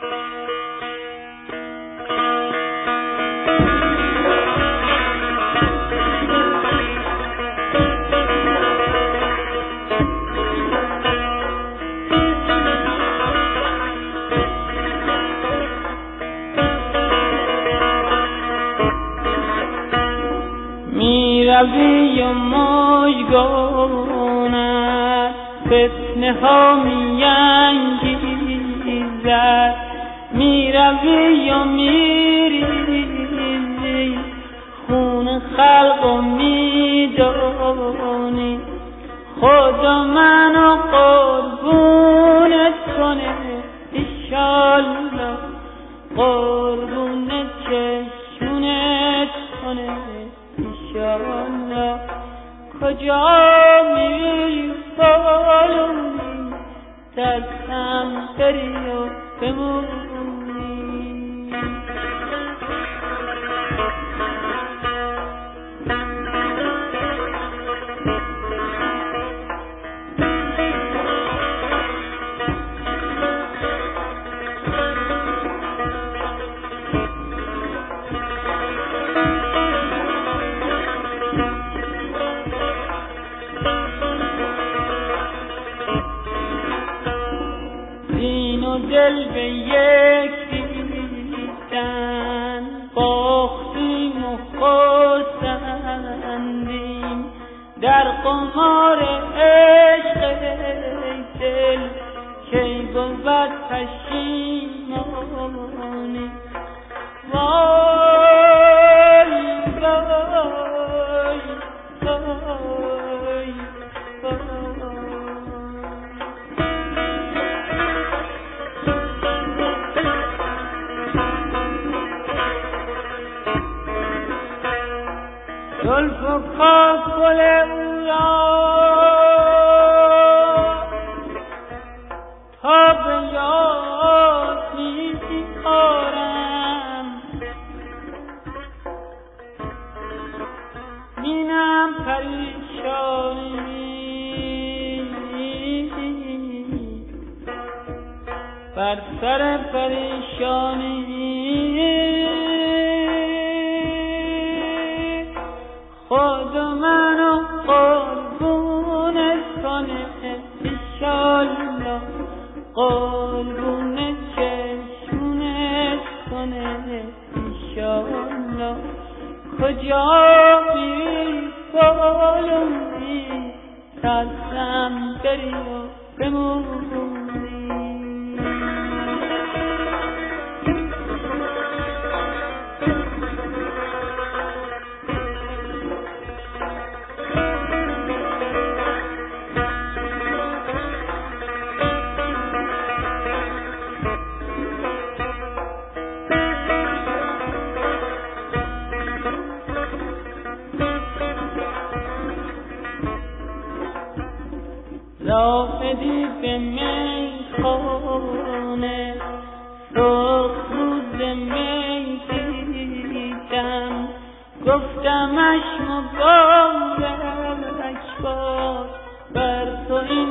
میروی و مژگانت فتنه ها میانگیزد، میروی و میریزی خون خلق و میدانی خدا منو قربونت کنه ایشالله، قربون چشمونت کنه ایشالله. کجا میری بالونی ترسم بری و بمونی. دین و دل به یک دیدن باختیم و خرسندیم، در قمار عشق ای دل کی بود پشیمانی. وای وای وای زلف و کاکل او را تا به یاد می‌آرم، مینم پریشانی بر سر پریشانی. خدا منو قربونت کنه ایشالله، قربون چشمونت کنه ایشالله. کجا میری بالونی ترسم بری و بمونی. راهدی به میخانه صبح روز می دیدم، گفتمش مبارک باد بر تو این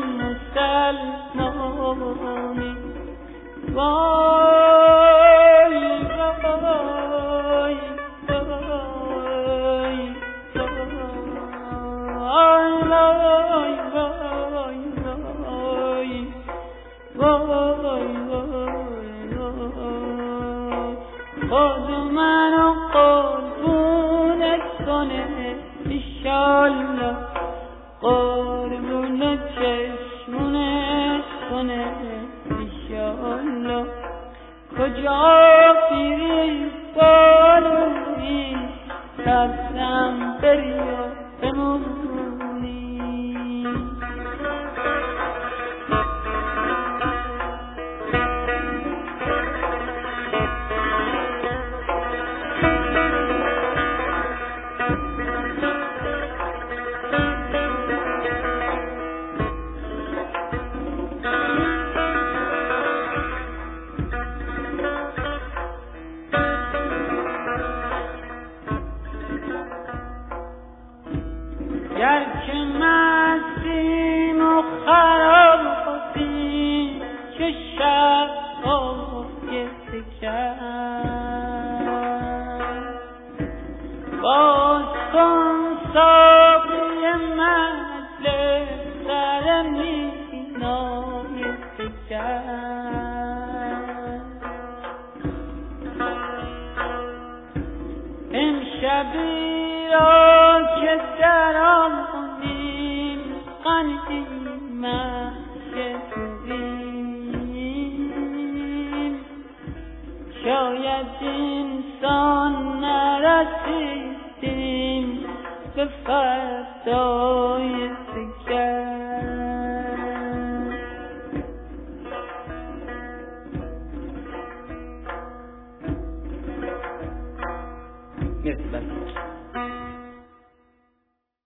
مسلمانی. وای وای خدا منو قربونت کنه ایشالله، قربون چشمونت کنه ایشالله. کجا پیری بالونی ترسم بری و بمونی. شب باز کن ساقی مجلس سر مینای شب امشبی را که در آمونیم غنیمت شدیم شاید انسان نرسیدیم به فردای